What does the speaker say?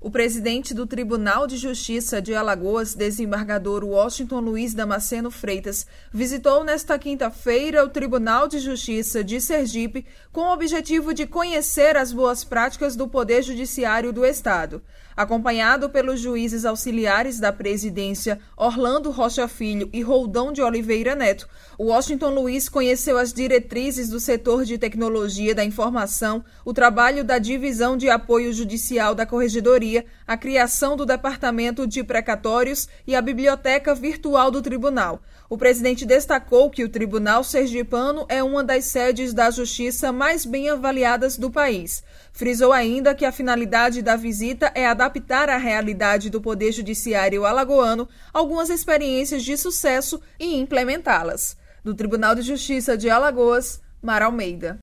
O presidente do Tribunal de Justiça de Alagoas, desembargador Washington Luiz Damasceno Freitas, visitou nesta quinta-feira o Tribunal de Justiça de Sergipe com o objetivo de conhecer as boas práticas do Poder Judiciário do Estado. Acompanhado pelos juízes auxiliares da presidência Orlando Rocha Filho e Roldão de Oliveira Neto, Washington Luiz conheceu as diretrizes do setor de tecnologia da informação, o trabalho da divisão de apoio judicial da Corregedoria, a criação do Departamento de Precatórios e a Biblioteca Virtual do Tribunal. O presidente destacou que o Tribunal Sergipano é uma das sedes da Justiça mais bem avaliadas do país. Frisou ainda que a finalidade da visita é adaptar à realidade do Poder Judiciário alagoano algumas experiências de sucesso e implementá-las. Do Tribunal de Justiça de Alagoas, Mara Almeida.